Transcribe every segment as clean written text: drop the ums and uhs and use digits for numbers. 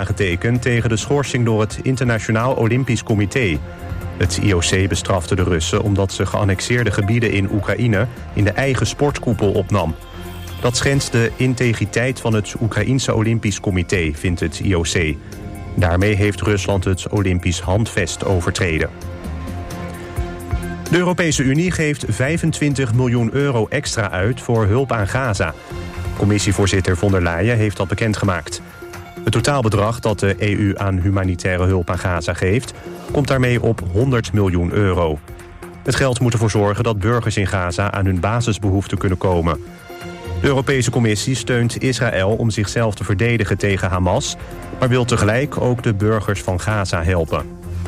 aangetekend tegen de schorsing door het Internationaal Olympisch Comité. Het IOC bestrafte de Russen omdat ze geannexeerde gebieden in Oekraïne in de eigen sportkoepel opnam. Dat schendt de integriteit van het Oekraïense Olympisch Comité, vindt het IOC. Daarmee heeft Rusland het Olympisch Handvest overtreden. De Europese Unie geeft 25 miljoen euro extra uit voor hulp aan Gaza. Commissievoorzitter von der Leyen heeft dat bekendgemaakt. Het totaalbedrag dat de EU aan humanitaire hulp aan Gaza geeft, komt daarmee op 100 miljoen euro. Het geld moet ervoor zorgen dat burgers in Gaza aan hun basisbehoeften kunnen komen. De Europese Commissie steunt Israël om zichzelf te verdedigen tegen Hamas, maar wil tegelijk ook de burgers van Gaza helpen.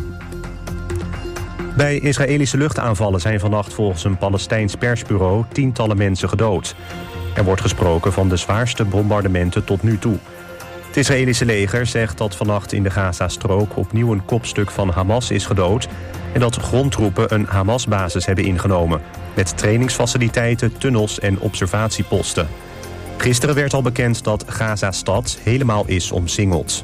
Bij Israëlische luchtaanvallen zijn vannacht volgens een Palestijns persbureau tientallen mensen gedood. Er wordt gesproken van de zwaarste bombardementen tot nu toe. Het Israëlische leger zegt dat vannacht in de Gaza-strook opnieuw een kopstuk van Hamas is gedood en dat grondtroepen een Hamas-basis hebben ingenomen, met trainingsfaciliteiten, tunnels en observatieposten. Gisteren werd al bekend dat Gaza-stad helemaal is omsingeld.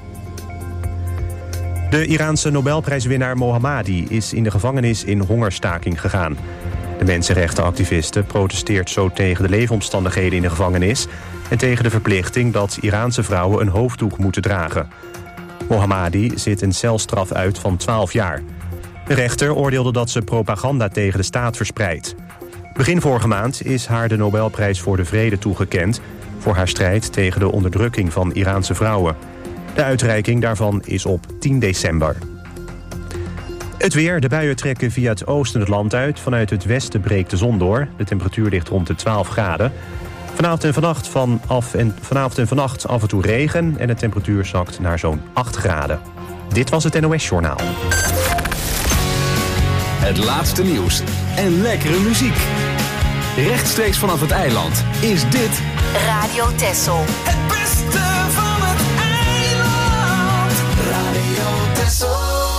De Iraanse Nobelprijswinnaar Mohammadi is in de gevangenis in hongerstaking gegaan. De mensenrechtenactiviste protesteert zo tegen de leefomstandigheden in de gevangenis en tegen de verplichting dat Iraanse vrouwen een hoofddoek moeten dragen. Mohammadi zit een celstraf uit van 12 jaar. De rechter oordeelde dat ze propaganda tegen de staat verspreidt. Begin vorige maand is haar de Nobelprijs voor de Vrede toegekend voor haar strijd tegen de onderdrukking van Iraanse vrouwen. De uitreiking daarvan is op 10 december. Het weer, de buien trekken via het oosten het land uit. Vanuit het westen breekt de zon door. De temperatuur ligt rond de 12 graden. Vanavond en vannacht af en toe regen en de temperatuur zakt naar zo'n 8 graden. Dit was het NOS Journaal. Het laatste nieuws en lekkere muziek. Rechtstreeks vanaf het eiland is dit Radio Texel. Het beste van het eiland. Radio Texel.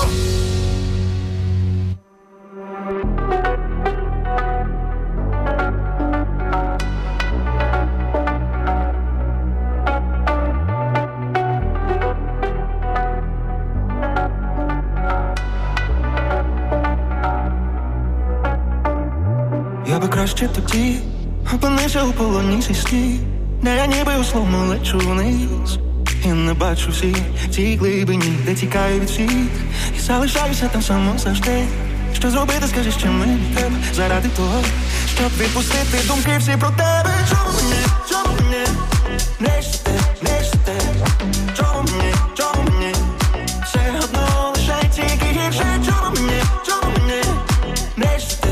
Я би краще тоді опинився у полоні зі слів, де я ніби у словно лечу вниз. І не бачу всі ті глибині, де тікаю від всіх. І залишаюся там само завжди. Що зробити, скажи, що мені треба заради того, щоб відпустити думки всі про тебе. Чому мені, не щасти, чому мені, все одно лише тільки гірше. Чому мені, не щасти,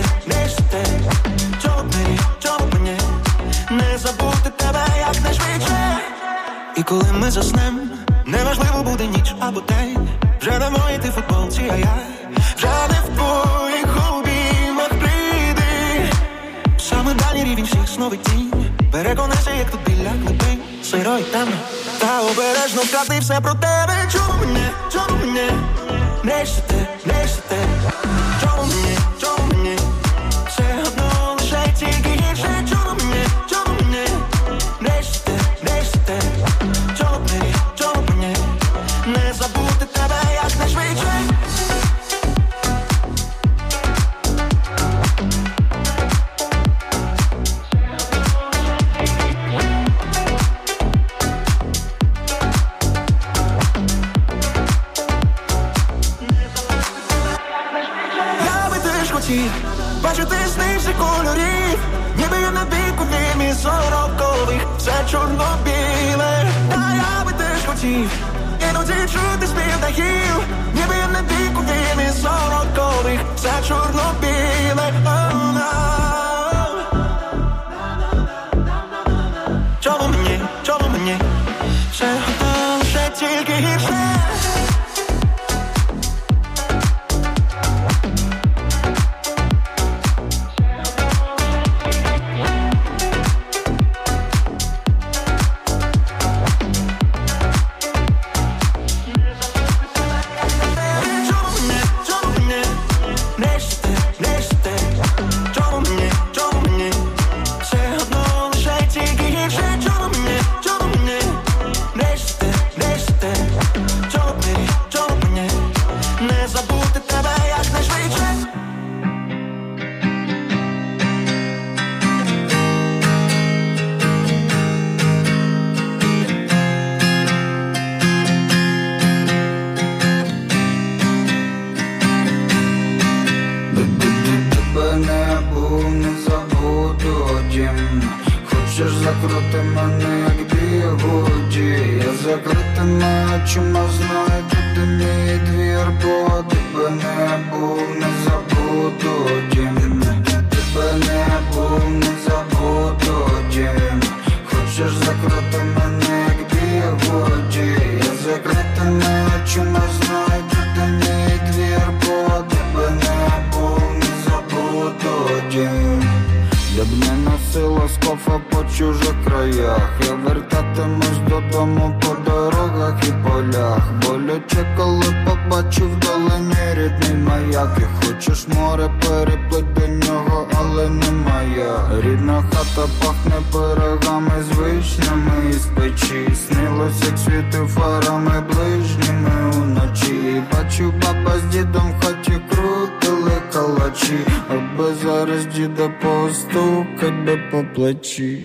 чому мені, не забути тебе якнайшвидше. І коли ми заснем, неважливо буде ніч або день. Вже не в моїй ти футболці, а я вже не в твоїх обіймах прийди. Саме дальній рівень всіх снов і тінь. Переконайся, як тут біля глибин. Сиро і темно, та обережно вкрати все про тебе. Чому мені, не щасти, чому мені, все одно лише тільки гірше. Чому мені, не щасти, чому мені, не забути тебе якнайшвидше. Бачити сни всіх кольорів, ніби я на дику димі сорокових, все чорно-біле. Та я би теж хотів іноді чути спів дахів, ніби я на дику димі сорокових, все чорно-біле. Чому мені, все одно лише тільки гірше. Чому очима знаю, тут мій двір, бо тебе не був, не забуду дім. Тебе не був, не забуду дім. Хочеш закрити мене, як бігоді. Я закритими очима знаю, тут мій двір, бо тебе не був, не забуду дім. Я б не носила скофа по чужих краях. Я вертатимусь додому по дорогах і полях. Боляче, коли побачу вдалині рідний маяк. І хочеш море, переплить до нього, але не моя. Рідна хата пахне пирогами з вишнями із печі. Снилось, як світив фарами ближніми уночі. Бачу, баба з дідом в хаті крутили калачі, аби зараз діда постукать би по плечі.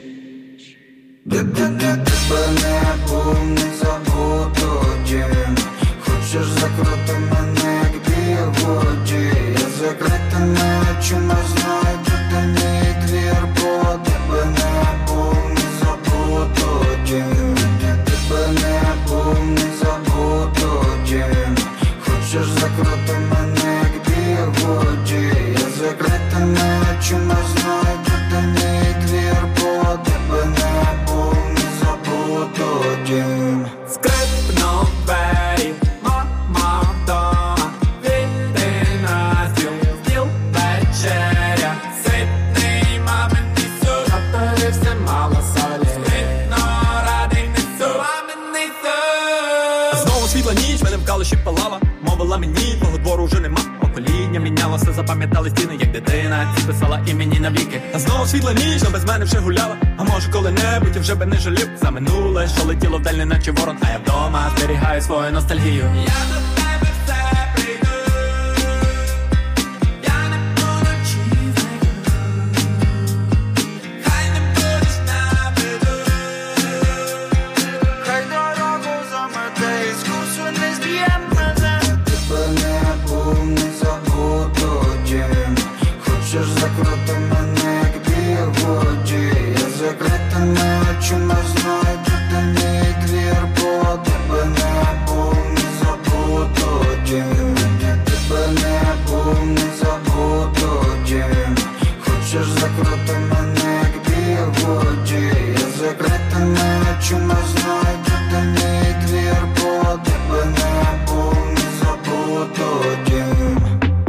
Тебе не був, не забуду дім. Хочеш закрити мене, як бігоді. Я закритими очима знаю, тут мій двір, бо тебе не був, не забуду дім. Тебе не був, не забуду дім. Хочеш закрити мене, як бігоді. Я закритими очима знаю, тут мій двір, бо тебе не був, не забуду дім. Скрипнув двері, мама вдома, війти на стіл вечеря. Ситний маминий суп, готовився мало солі. Спритно радий несу, маминий суп. Знову світла ніч, мене в калуші палала. Мовила мені, твого двору вже нема. Покоління мінялося, запам'ятали стіни, як дитина. Ці писала імені навіки. А знову світла ніч, но без мене вже гуляла. А може коли-небудь я вже би не жалів за минуле, що летіло вдаль, неначе ворон. А я вдома зберігаю свою ностальгію. Я до тебе все прийду. Я не буду чистою. Хай не будеш на виду. Хай дорогу замете, іскусу не зб'єм мене. Тебе не був, не забуду дім. Хочеш закрити мене, як бігоді. Я закритими очима знаю, тут мій двір, бо тебе не був, не забуду дім. Тебе не був, не забуду дім. Хочеш закрити мене, як бігоді. Я закритими очима знаю, тут мій двір, бо тебе не був, не забуду дім.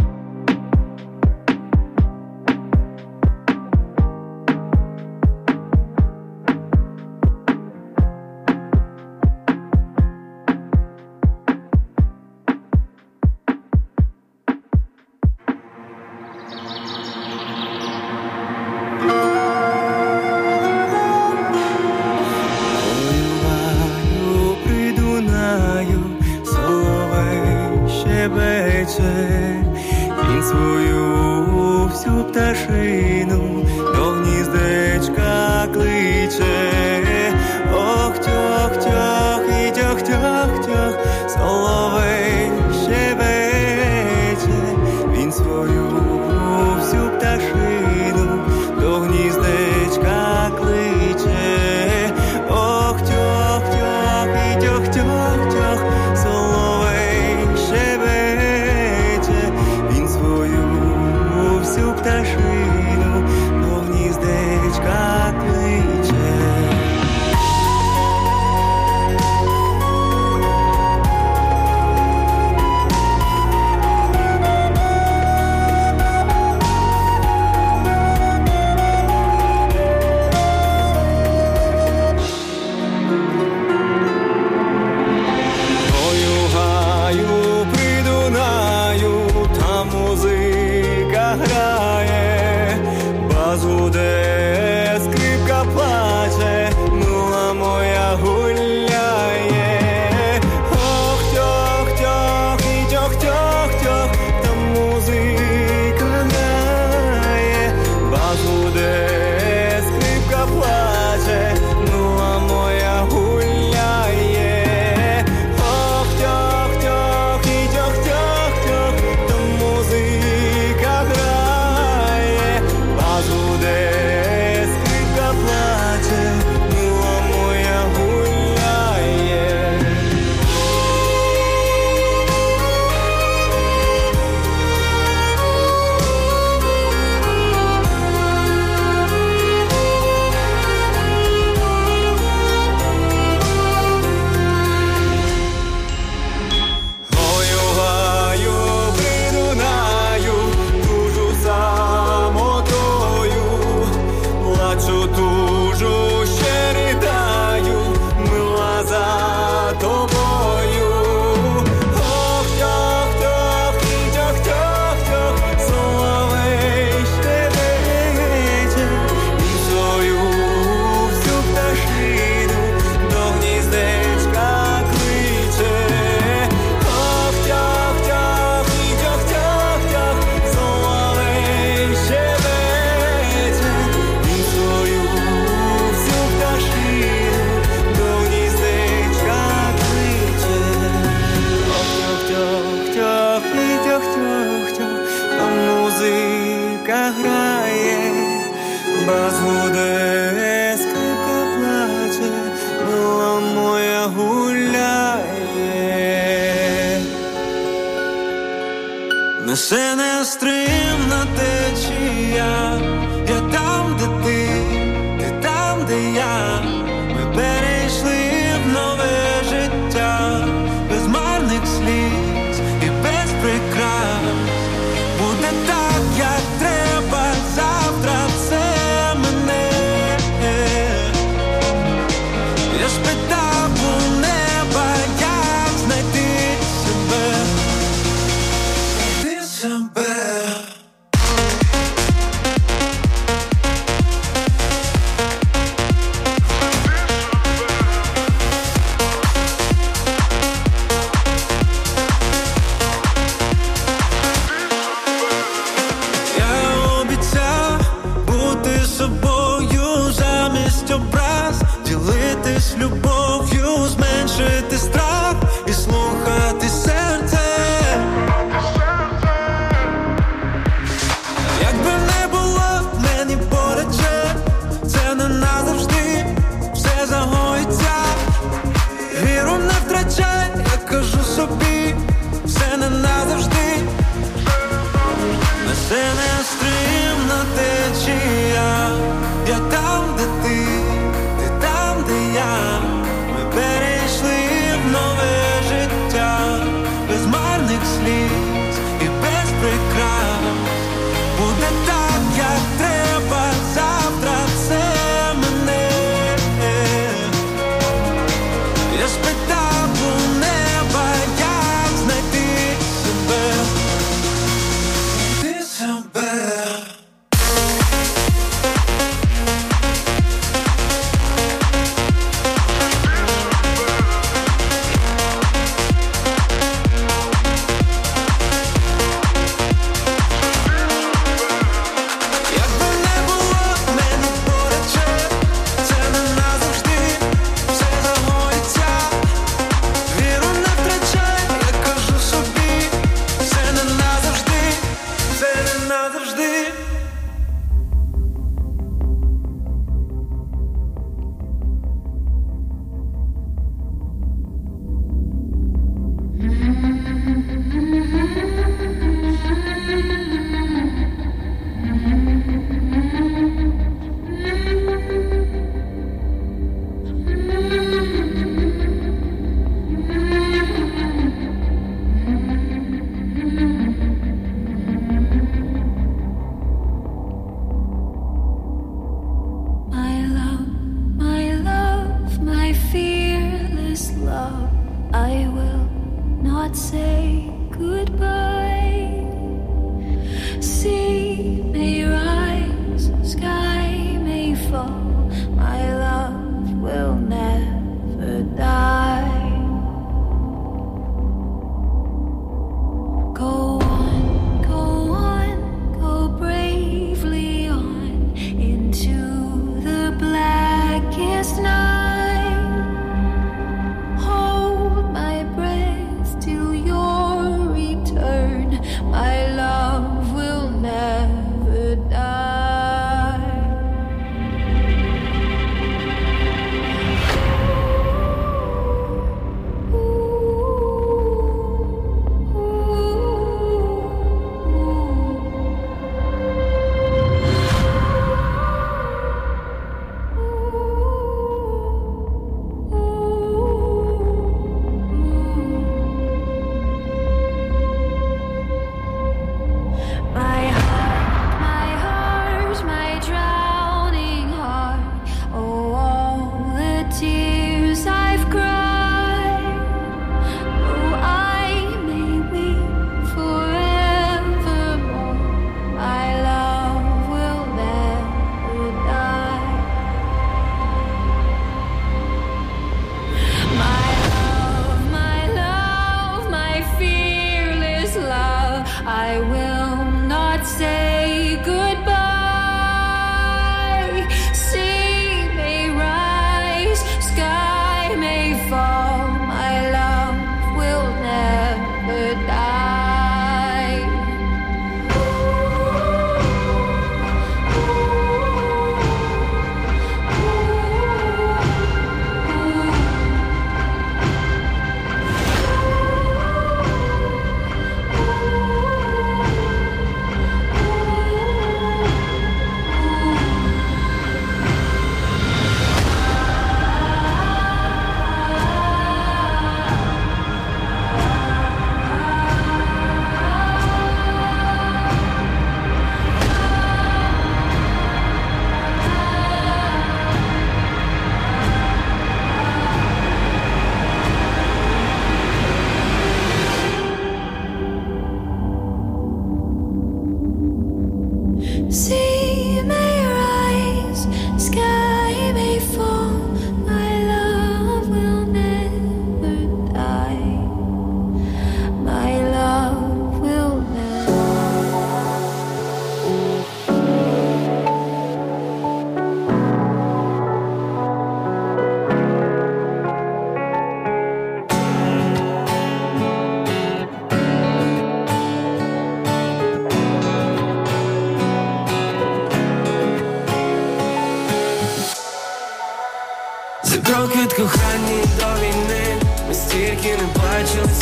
Придунаю, соловей щебече, він свою всю пташину до гніздечка кличе. Ох, тьох-тьох і тьох-тьох-тьох, соловей щебече, він свою всю пташину до гніздечка кличе. Ох, тьох-тьох і тьох-тьох-тьох, соловей щебече, він свою всю пташину Несе нестримна течія. Я там, де ти там, де я. Ми перейшли в нове життя, без марних сліз і без прикрас. Буде так, як треба, завтра це мене. Я спитав у неба, як знайти себе. Знайти себе.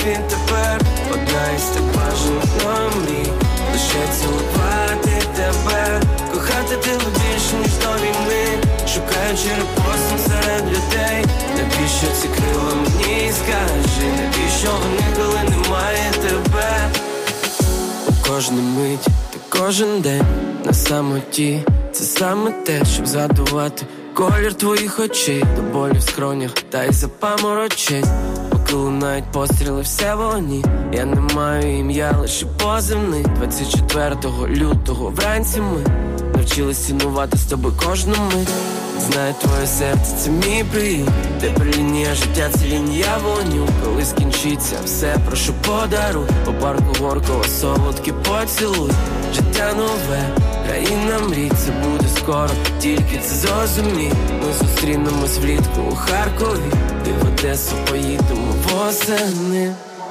він тепер одна із так бажаних мрій. Лише цілувати тебе, кохати тебе більше, ніж до війни. Шукаючи репостом серед людей. Навіщо ці крила мені, скажи, навіщо вони, коли немає тебе? У кожну мить, ти кожен день на самоті. Це саме те, щоб згадувати колір твоїх очей, до болі в скронях та й запаморочень. Поки лунають постріли, все вогні. Я не маю ім'я, лише позивний. 24 лютого вранці ми навчились цінувати з тобою кожну мить. Знаю, твоє серце – це мій приїзд. Тепер лінія життя – це лінія вогню. Коли скінчиться все, прошу подаруй. По парку горького солодкий поцілуй. Життя нове, країна мрій. Це буде скоро, тільки це зрозумій. Ми зустрінемось влітку у Харкові. Ти в Одесу поїдемо восени.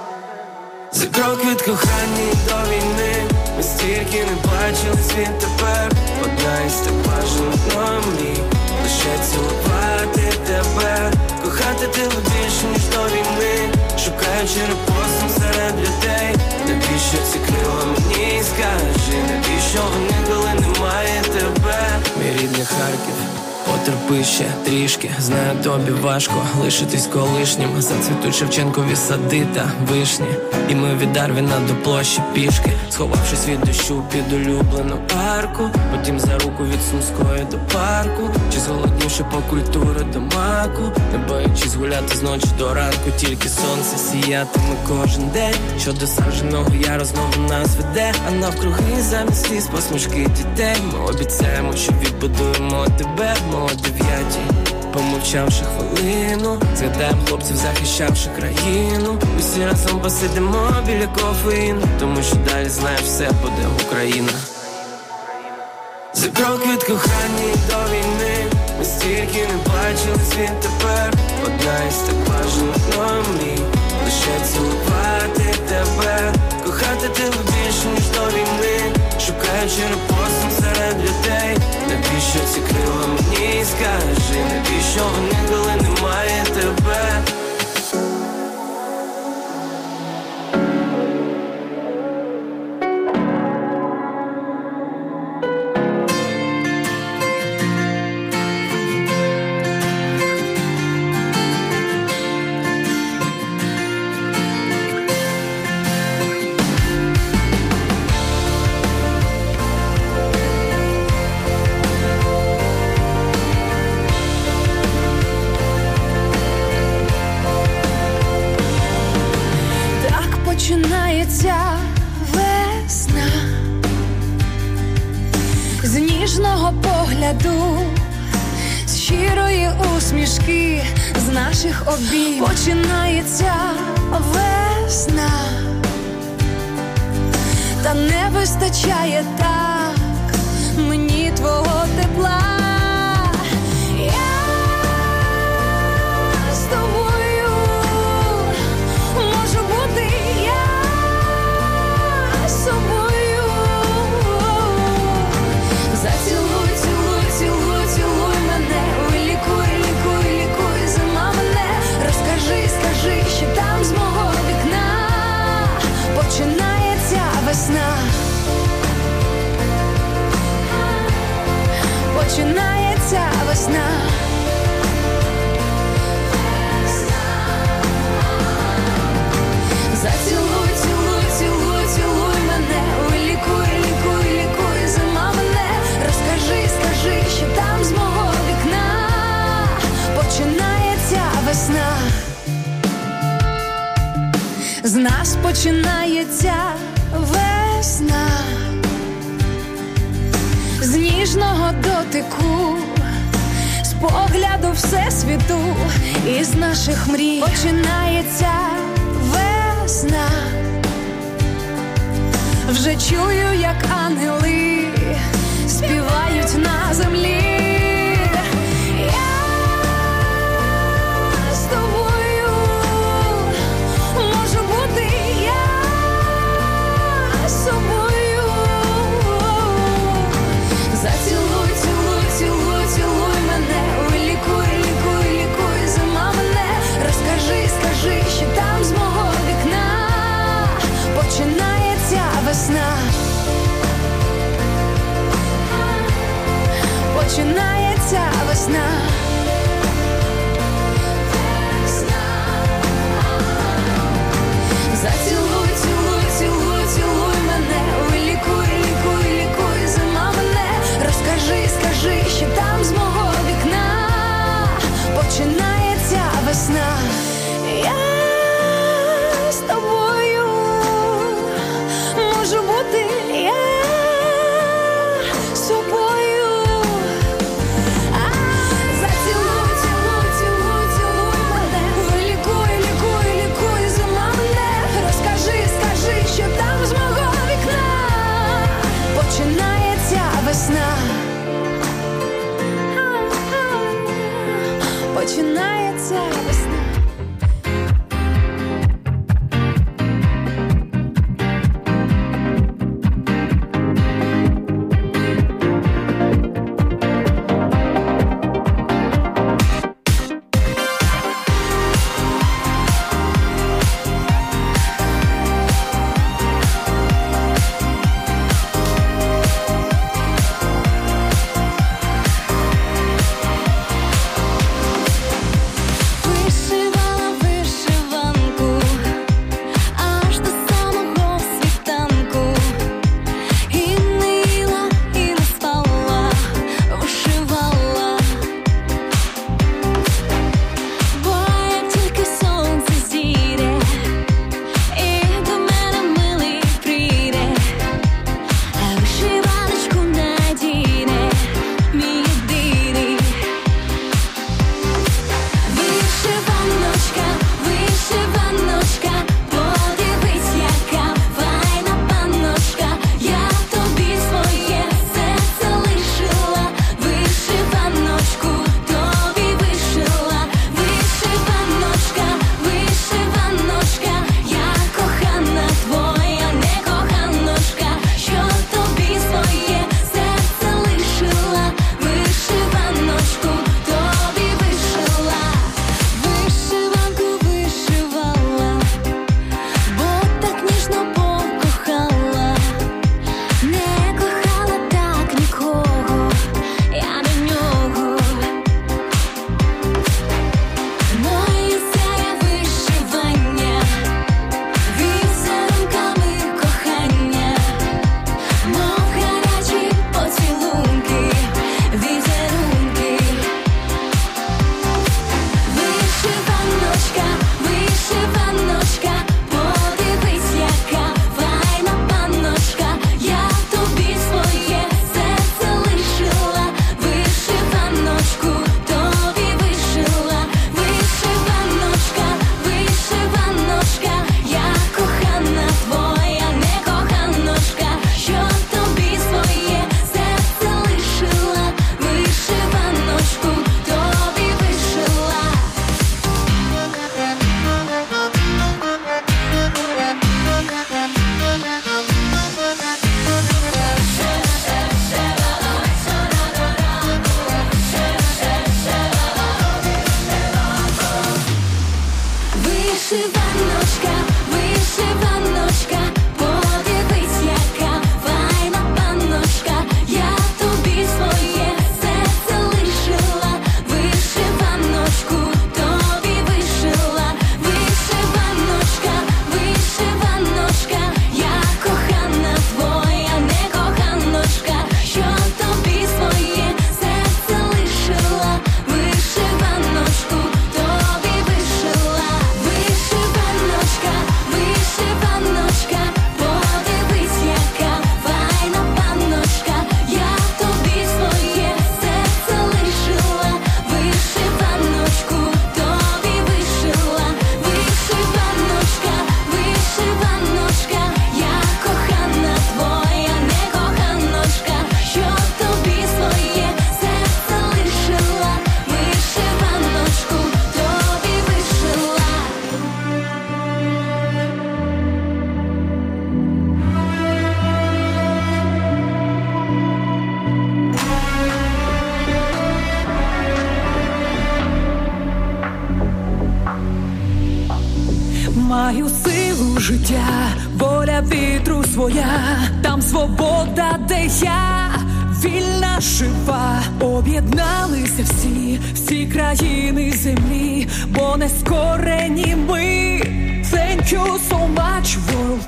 За крок від кохання до війни. Ми стільки не бачились, він тепер одна із так бажаних мрій. Лише цілувати тебе, кохати тебе більше, ніж до війни. Шукаючи репостом серед людей. Навіщо ці крила мені, скажи, навіщо вони, коли немає тебе? Мій рідний Харків, потерпи ще трішки. Знаю, тобі важко лишитись колишнім. Зацвітуть Шевченкові сади та вишні. І ми від Дарвіна до площі пішки, сховавшись від дощу під улюблену арку. Потім за руку від Сумської до парку. Чи зголоднівши по культури до маку. Не боячись гуляти з ночі до ранку. Тільки сонце сіятиме кожен день. Що до Саженого Яру знову нас веде. А навкруги замість сліз посмішки дітей. Ми обіцяємо, що відбудуємо тебе. Ми о 9-й, помовчавши хвилину, згадаємо хлопців, захищавши країну. Усі разом посидимо біля кофеїну, тому що далі знаєш, все буде Україна. За крок від кохання до війни. Ми стільки не бачились, він тепер одна із так бажаних мрій. Лише цілувати тебе, кохати тебе більше, ніж до війни. Шукаючи репостом серед людей. Навіщо ці крила мені, скажи, навіщо вони, коли немає тебе? Починається весна з ніжного погляду, з щирої усмішки, з наших обіймів. Починається весна, та не вистачає так мені твого тепла. Я з тобою можу бути, з собою. Зацілуй, цілуй, цілуй, цілуй мене. Ой, лікуй, лікуй, лікуй, зима мене. Розкажи, скажи, що там з мого вікна починається весна. Починається весна. Зацілуй, цілуй, цілуй, цілуй мене. Ой, лікуй, лікуй, лікуй, зима мене. Розкажи, скажи, що там з мого вікна починається весна. З нас починається весна, з ніжного дотику, з погляду всесвіту, із наших мрій починається весна. Вже чую, як ангели співають на землі. Я з тобою можу бути, я з собою. Зацілуй, цілуй, цілуй, цілуй мене. Ой, лікуй, лікуй, лікуй, зима мене. Розкажи, скажи, що там з мого вікна весна. Зацілуй, цілуй, цілуй, цілуй мене, ой, лікуй, лікуй, лікуй, зима мене. Розкажи, скажи, що там з мого вікна починається весна. Я з тобою можу бути, я собою. Зацілуй, цілуй, цілуй, цілуй мене, ой, лікуй, лікуй, лікуй, зима мене. Розкажи, скажи, що там з мого вікна починається весна. Починається весна. Вишиваночка, вишиваночка, подивись, яка файна панночка. Я тобі своє серце лишила, вишиваночку тобі вишила. Вишиваночка, вишиваночка, я кохана твоя, не коханочка, що тобі своє серце лишила. Вишиваночку тобі вишила. Вишиваночка, вишиваночка, подивись, яка файна панночка. Я тобі своє серце лишила. Вишиваночку тобі вишила. Вишиваночка, вишиваночка, я кохана твоя, не коханочка, що тобі своє серце лишила. Вишиваночку тобі вишила. Маю силу життя, воля вітру своя, там свобода, де я вільна, жива, об'єдналися всі країни землі, бо не скорені ми. Thank you so much, world.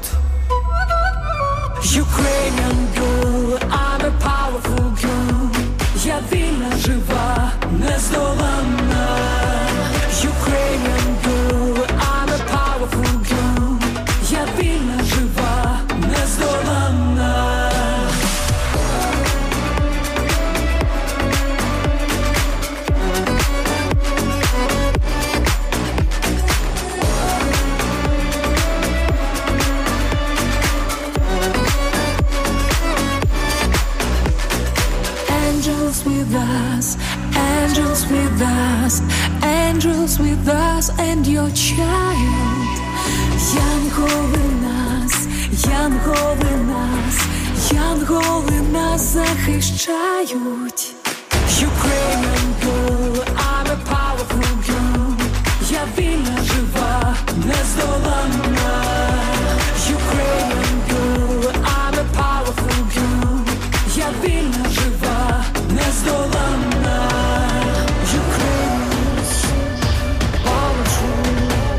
Ukrainian girl, I'm a powerful girl. Я вільна, жива, нездоланна. Ukrainian girl, I'm a powerful girl. Я вільна, жива, нездоланна. Angels with us, angels with us, angels with us and your child. Янголи нас, янголи нас, янголи нас захищають. Ukrainian girl, I'm a powerful girl. Я вільна, жива, нездоланна. Ukrainian girl, I'm a powerful girl. Я вільна, жива, нездоланна. Ukrainians, powerful.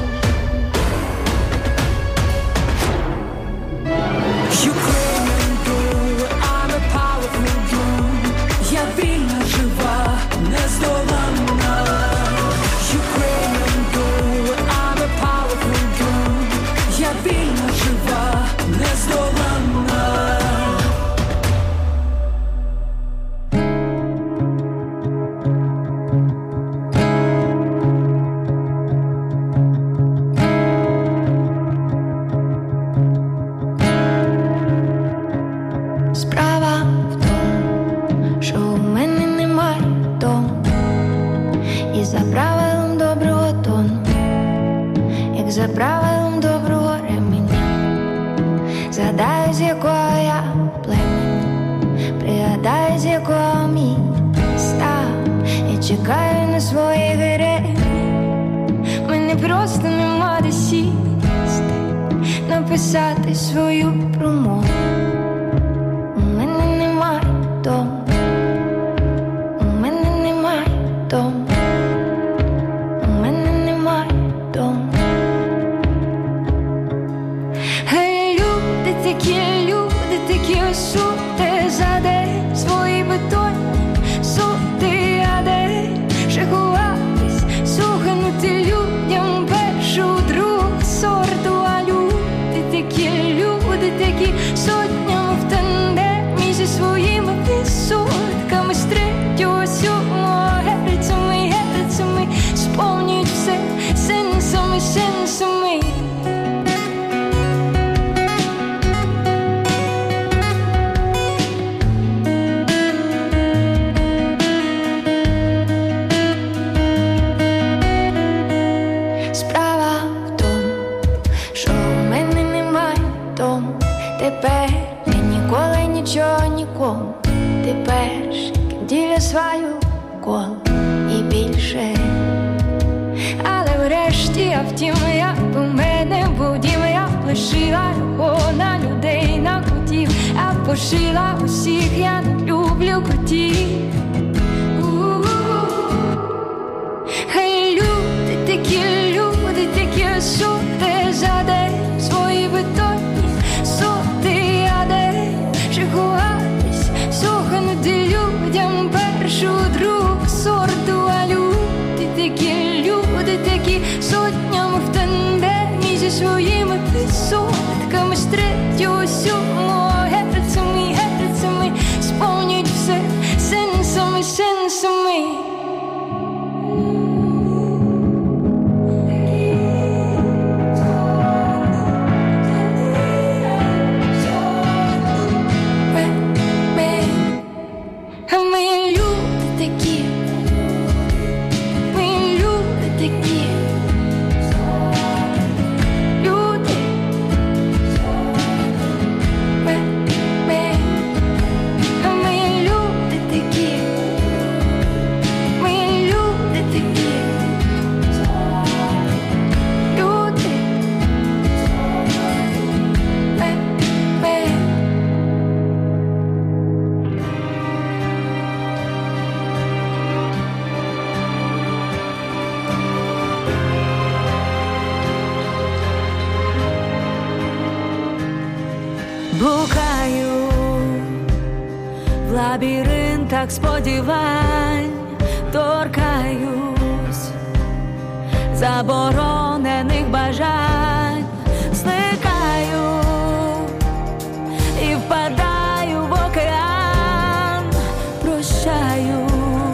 Ukrainian girl, I'm a powerful girl. Я вільна, жива, нездоланна. Ukrainian girl, I'm a powerful girl. Я вільна, жива, нездоланна. Справа в тому, що у мене немає дому, і за правилом доброго тону, як за правилом доброго ременя, згадаю, з якого я племені, пригадаю, з якого міста, я чекаю на свої героїв. Мене просто нема де сісти, написати свою промову. У мене немає дому, у мене немає дому, у мене немає дому. Гей, люди такі сути за день свої бетонні сути, а де ще ховатись, суханути людям першу, другу сорту, а люди такі сотнями в тандемі зі своїми відсотками з третього, сьомого герцами сповнюють все сенсами. Справа в тому, що у мене немає дому. Тепер я ніколи нічого нікому. Ти перший, діля свою коло і більше. Але врешті, а втім, я у мене був дім, я лишила його на людей, на котів, а пошила усіх, я не люблю котів. Хай люди такі сути за день свої бетонні сути, а де ще ховатись, суханути людям першу, другу сорту, а люди такі сотнями в тандемі зі своїми відсотками з третього, сьомого герцами сповнюють все сенсами. Блукаю в лабіринтах сподівань, торкаюсь заборонених бажань, зникаю і впадаю в океан, прощаю,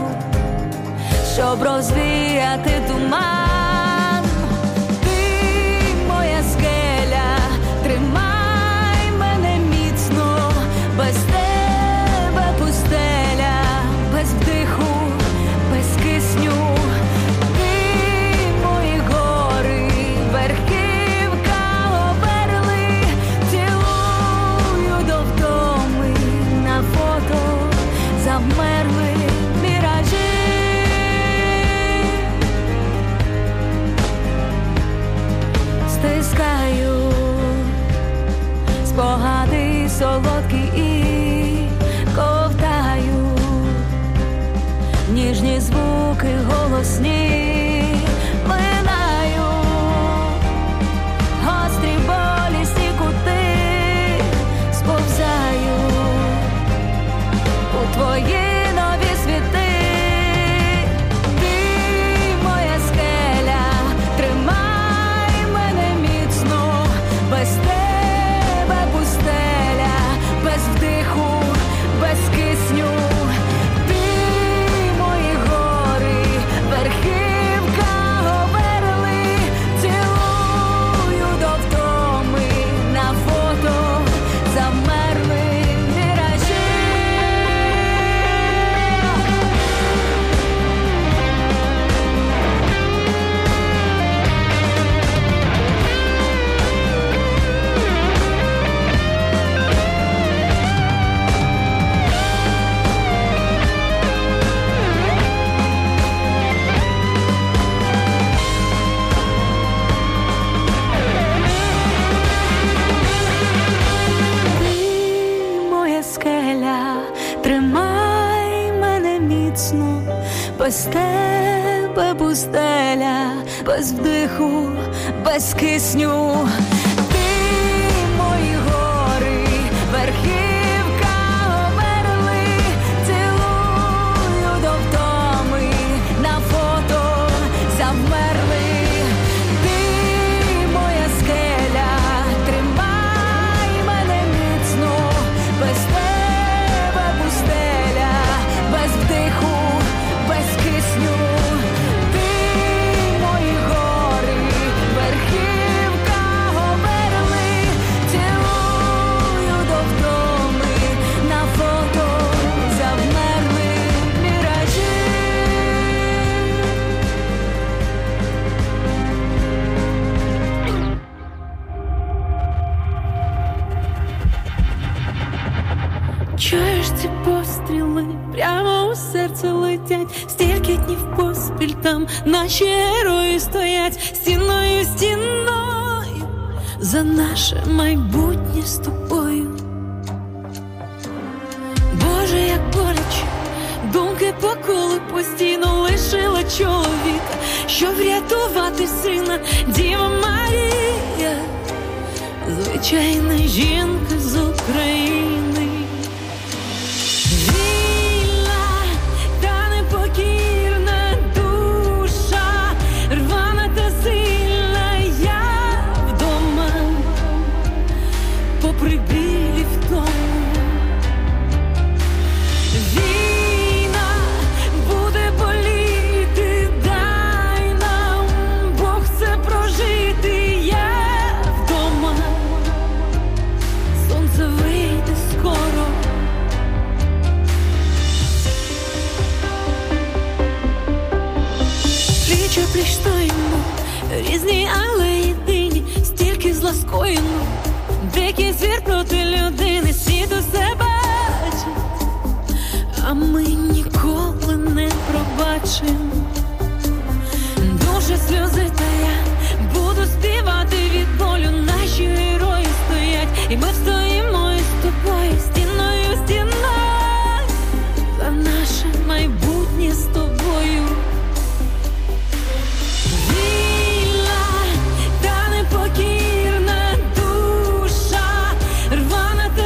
щоб розвіяти туман. Ти моя скеля, тримай мене міцно, без тебе пустеля, без вдиху, без кисню. Ти мої гори, верхівка оберли, цілую до втоми, на фото завмерли міражі. Стискаю спогади солодкі і ковтаю ніжні звуки голосні, минаю гострі болісні кути, сповзаю у твої нові світи. Ти моя скеля, тримай мене міцно, без тебе пустеля, без вдиху, без кисню. Ти мої гори, верхівка оберли, цілую до втоми, на фото замерли міражі. Ти моя скеля, тримай мене міцно, без тебе пустеля, без вдиху, без кисню. Ти мої гори, верхівка оберли, цілую до втоми, на фото завмерли. Ти моя скеля, тримай мене міцно, без тебе пустеля, без вдиху, без кисню. Ти мої гори, верхівка оберли, цілую до втоми, на фото завмерли міражі. Чуєш ці постріли, прямо у серце летять, стільки днів поспіль там наші герої стоять, стіною, стіною за наше майбутнє з тобою. Боже, як боляче, думки по колу постійно лишила чоловіка, щоб врятувати сина. Діва Марія, звичайна жінка з України. Вільна та непокірна душа, рвана та сильна, я вдома, попри біль і втому. Війна буде боліти, дай нам Бог це прожити, я вдома, сонце вийде скоро. Пліч-о-пліч стоїмо, різні, але єдині, стільки зла скоєно, дикий звір проти людини, світ усе бачить, а ми ніколи не пробачимо. Дуже сльози, та я буду співати від болю, наші герої стоять, і ми встоїмо із тобою, стіною, стіною, за наше майбутнє з тобою. Вільна та непокірна душа, рвана та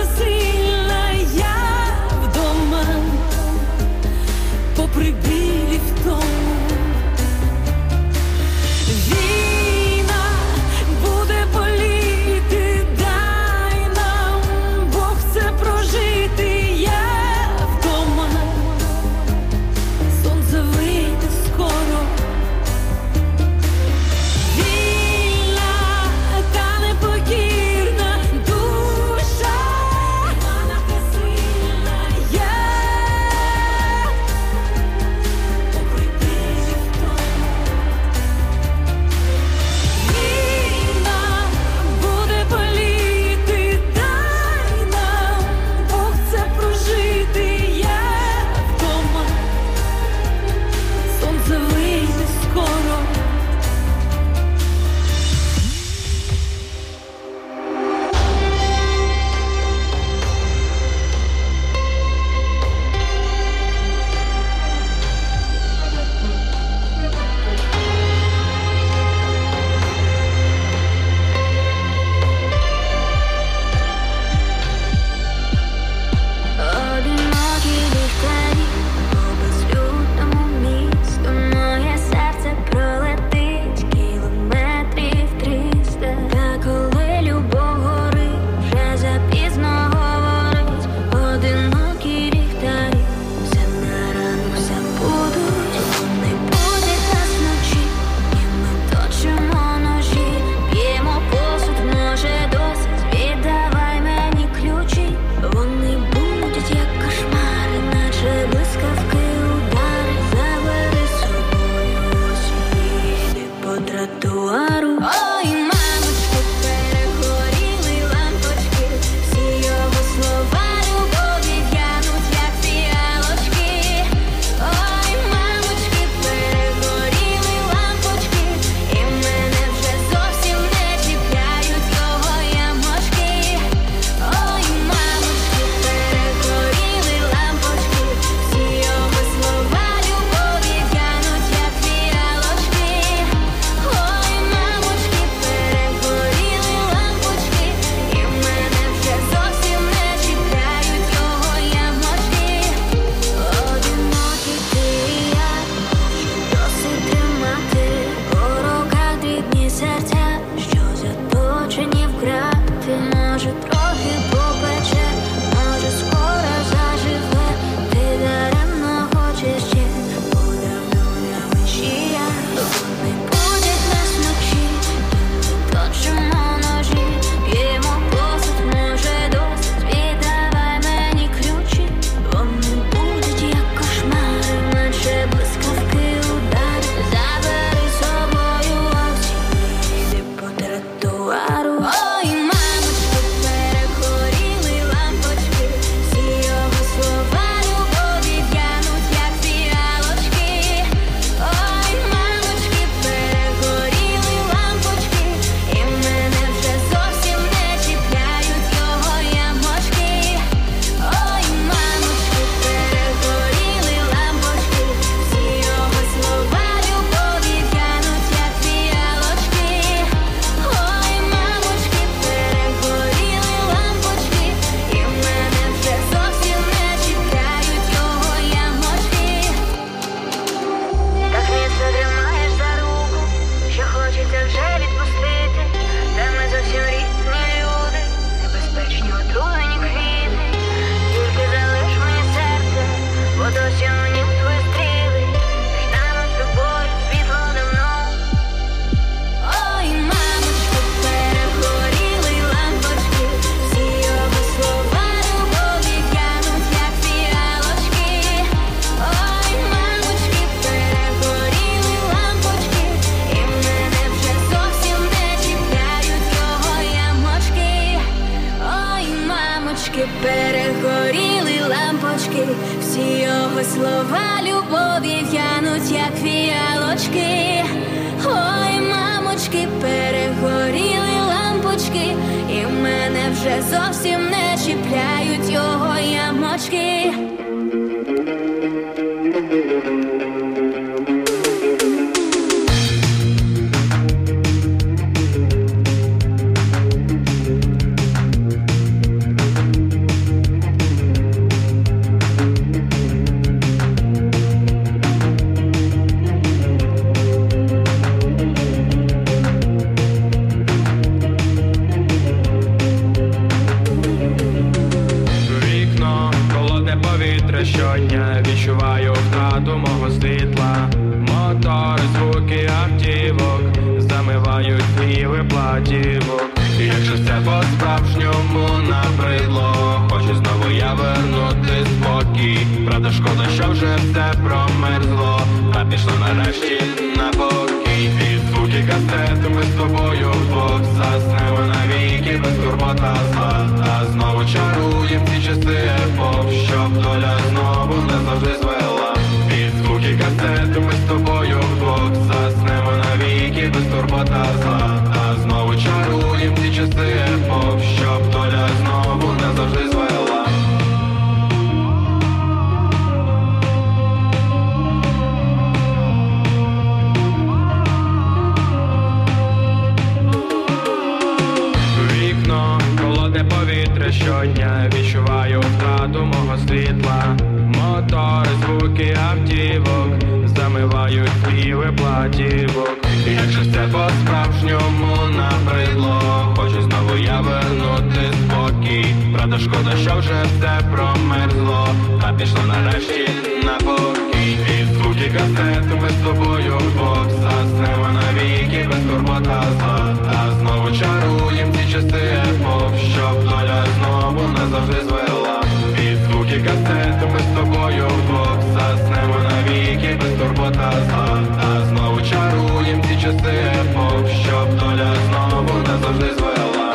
може трохи попече, може скоро заживе, ти даремно хочеш ще, буде вдоля вечія. Вони будуть нас вночі, точимо ножі, п'ємо посуд, може досить, віддавай мені ключі. Вони будуть як кошмари, наче блискавки удар. Забери з собою всі, йди по тротуару. Ой, мамочки, перегоріли лампочки, всі його слова любові в'януть, як фіалочки. Ой, мамочки, перегоріли лампочки, і мене вже зовсім не чіпляють його ямочки. Ой, мамочки, перегоріли лампочки, всі його слова любові в'януть, як фіалочки. Ой, мамочки, перегоріли лампочки, і мене вже зовсім не чіпляють його ямочки. Так міцно тримаєш за руку, що хочеться вже відпустити, та ми зовсім різні люди, небезпечні отруєні квіти. Тільки залиш мені серце, бо досі у нім твої стріли, між нами з тобою світло давно. Ой, мамочки, перегоріли лампочки, всі його слова любові в'януть, як фіалочки. Ой, мамочки, перегоріли лампочки, і мене вже зовсім не чіпляють його ямочки. Ой, мамочки, перегоріли лампочки, всі його слова любові в'януть, як фіалочки. Ой, мамочки, перегоріли лампочки, і мене вже зовсім не чіпляють його ямочки. Вікно, холодне повітря щодня, відчуваю втрату мого світла. Мотори, звуки автівок замивають пліви платівок. І якщо все по-справжньому набридло, хочу знову я вернути спокій. Правда, шкода, що вже все промерзло, а пішло нарешті на покій. І звуки касети ми з тобою вдвох заснемо навіки без турбот та зла. А знову чаруєм ці часи епох, щоб доля знову не завжди звела. І звуки касети ми з тобою вдвох заснемо навіки без турбот та зла. А знову чаруєм ці часи епох, щоб доля знову не завжди звела. Вікно, холодне повітря щодня, відчуваю втрату мого світла. Мотори, звуки автівок замивають пліви платівок. І якщо все по-справжньому набридло, хочу знову я вернути спокій. Правда, шкода, що вже все промерзло, а пішло нарешті на покій. І звуки касети ми з тобою вдвох заснемо навіки без турбот та зла. А знову чаруєм ці часи епох, щоб доля знову не завжди звела. І звуки касети ми з тобою вдвох заснемо навіки без турбот та зла. А знову чаруєм ці часи епох, щоб доля знову не завжди звела.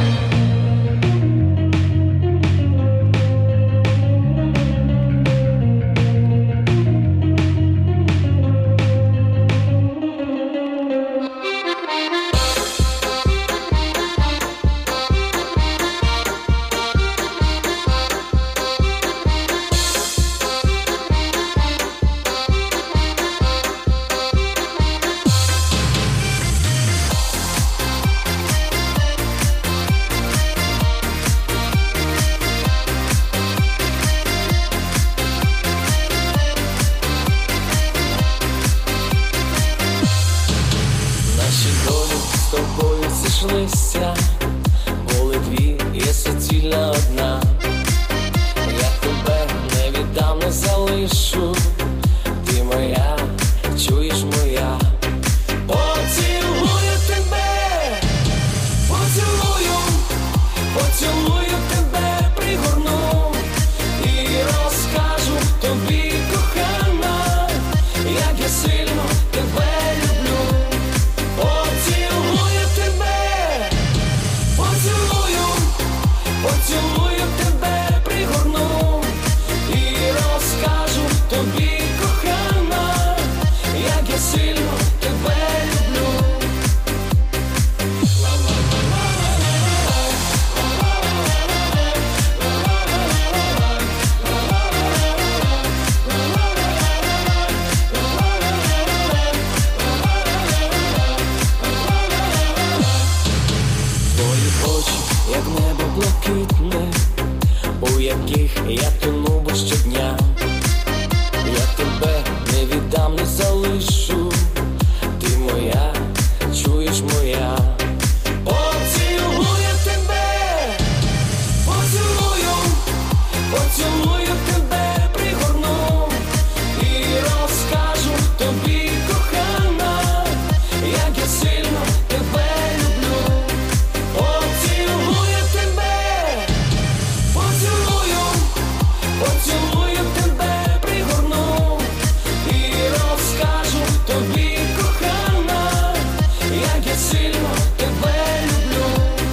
поцілую тебе, пригорну і розкажу тобі, кохана, як я сильно тебе люблю. Як небо блакитне, у яких я тону бо щодня. Я тебе не віддам, не залишу. Ти моя, чуєш, моя. Поцілую тебе, поцілую, поцілую тебе, пригорну і розкажу тобі, кохана, як я сильно тебе люблю. Поцілую тебе, поцілую, поцілую тебе, пригорну і розкажу тобі, кохана, як я сильно тебе люблю.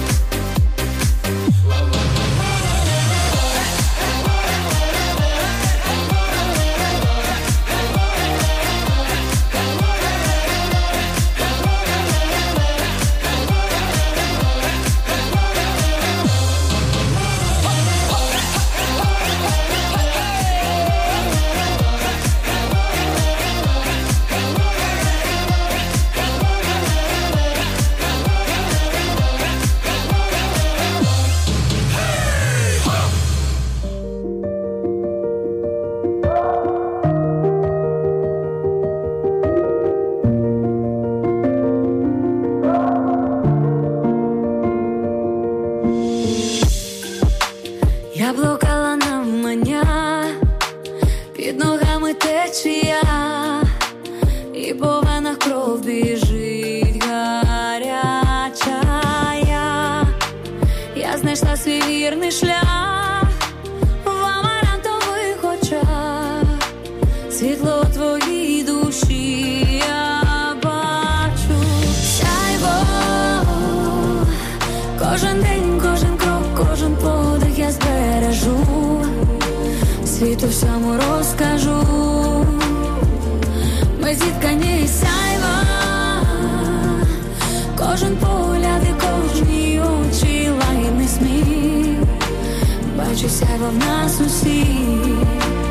Я блукала навмання, під ногами течія, і по венах кров біжить гаряча. Я знайшла свій вірний шлях в амарантових очах, світло у твоїй душі я бачу. Сяйво, кожен день, кожен крок, кожен подих я збережу, світу всьому розкажу. Ми зіткані із сяйва, кожен погляд і кожні очі, лагідний сміх, бачу сяйво в нас усіх.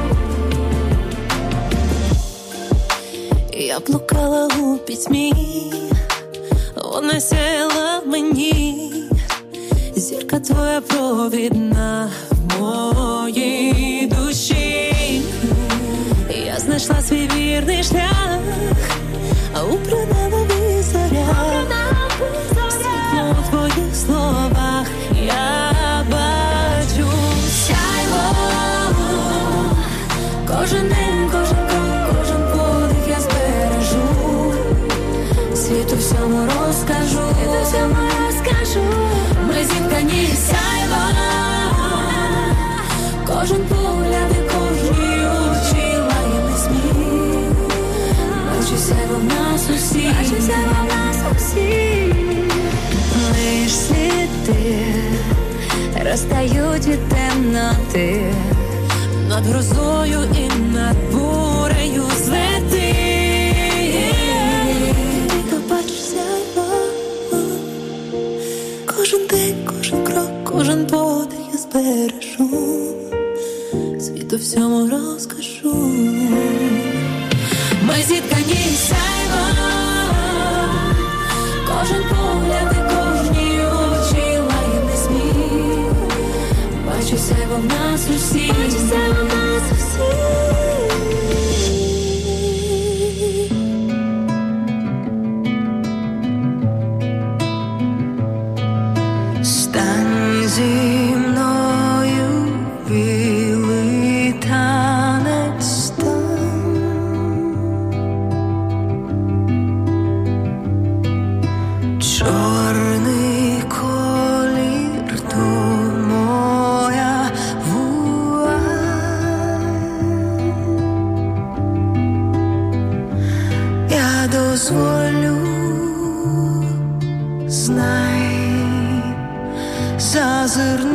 Я блукала у пітьмі, вона сяяла в мені, зірка твоя провідна в моїй душі. Я знайшла свій вірний шлях, а у принадові зорях, світло у твоїх словах я бачу. Сяйво, кожен день, кожен крок, кожен подих я збережу, світу всьому розкажу, ми зіткані сяйва, кожен погляд і кожні очі, лагідний сміх, бачу сяйво в нас усіх. Лиш сліди розтають від темноти, над грозою і над бурею злети. Кожен день, кожен крок, кожен подих я збережу, світу всьому розкажу. Ми зіткані сяйва, кожен погляд і кожні очі, лагідний сміх, бачу сяйво в нас усіх. Зі мною білий танець стань, чорний колір то моя вуаль.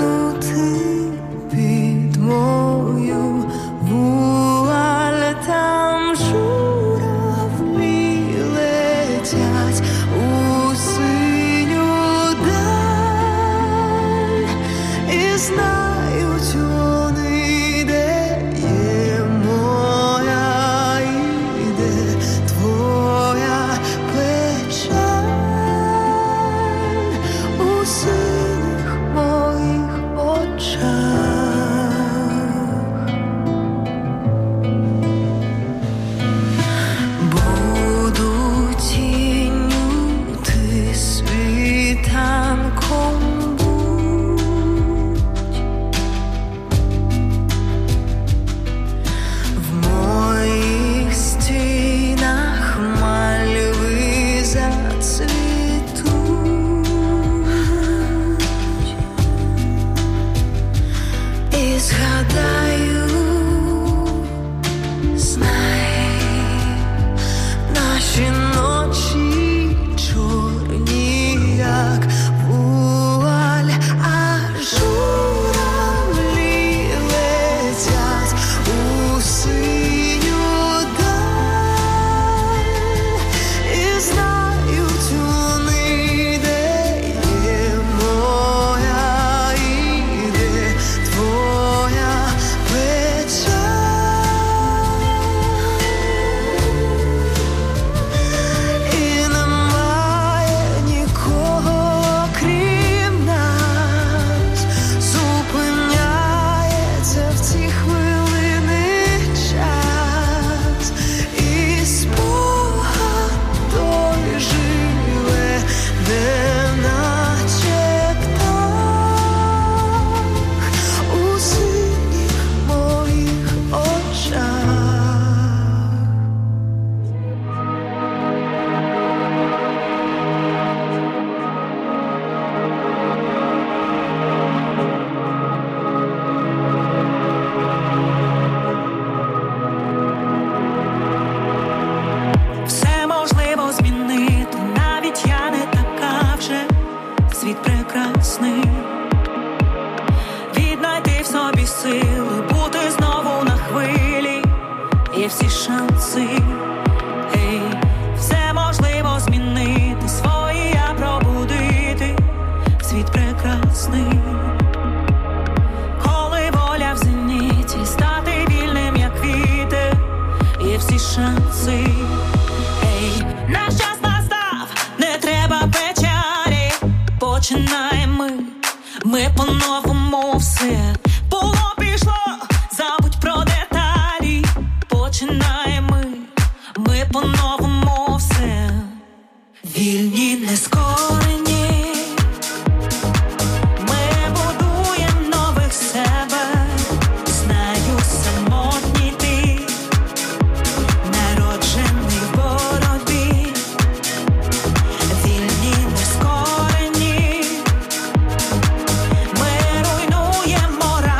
Ми руйнуємо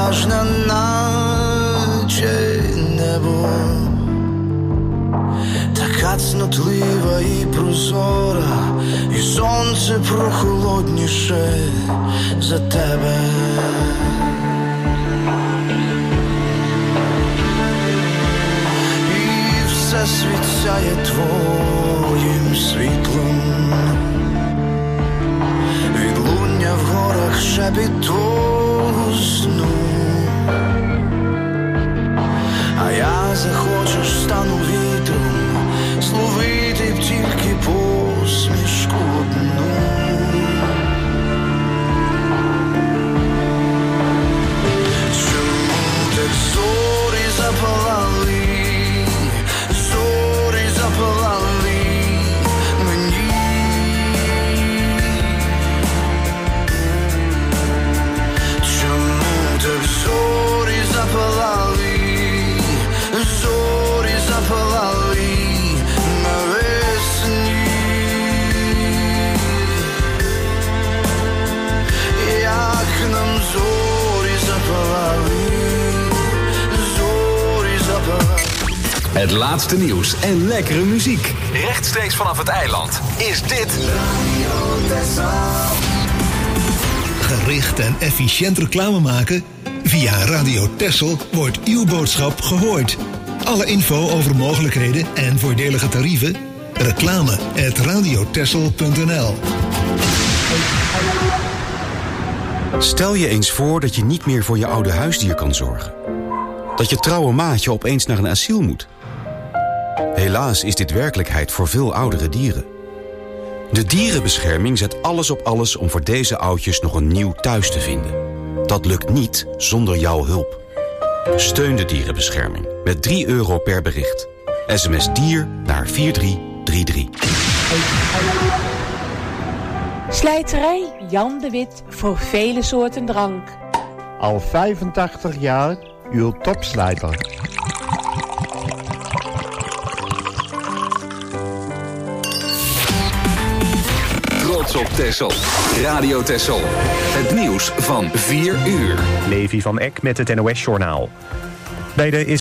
відважна, наче небо, така цнотлива і прозора, і сонце прохолодніше за тебе. І все світяє твоїм світлом, відлуння в горах шепіт твого сну. А я захочеш, стану вітром, зловити б тільки посмішку одну. Чому так зорі запалали, зорі запалали мені? Чому так зорі запалали, зорі запалали навесні? Як нам зорі запалали, зорі запалали. Het laatste nieuws en lekkere muziek. Rechtstreeks vanaf het eiland is dit Radio Texel. Gericht en efficiënt reclame maken? Via Radio Texel wordt uw boodschap gehoord. Alle info over mogelijkheden en voordelige tarieven? reclame@radiotexel.nl. Stel je eens voor dat je niet meer voor je oude huisdier kan zorgen. Dat je trouwe maatje opeens naar een asiel moet. Helaas is dit werkelijkheid voor veel oudere dieren. De dierenbescherming zet alles op alles om voor deze oudjes nog een nieuw thuis te vinden. Dat lukt niet zonder jouw hulp. Steun de dierenbescherming met €3 per bericht. SMS dier naar 4333. Slijterij Jan de Wit voor vele soorten drank. Al 85 jaar uw topslijter. Trots op Texel. Radio Texel. Het nieuws van 4 uur. Levi van Eck met het NOS-journaal. Bij de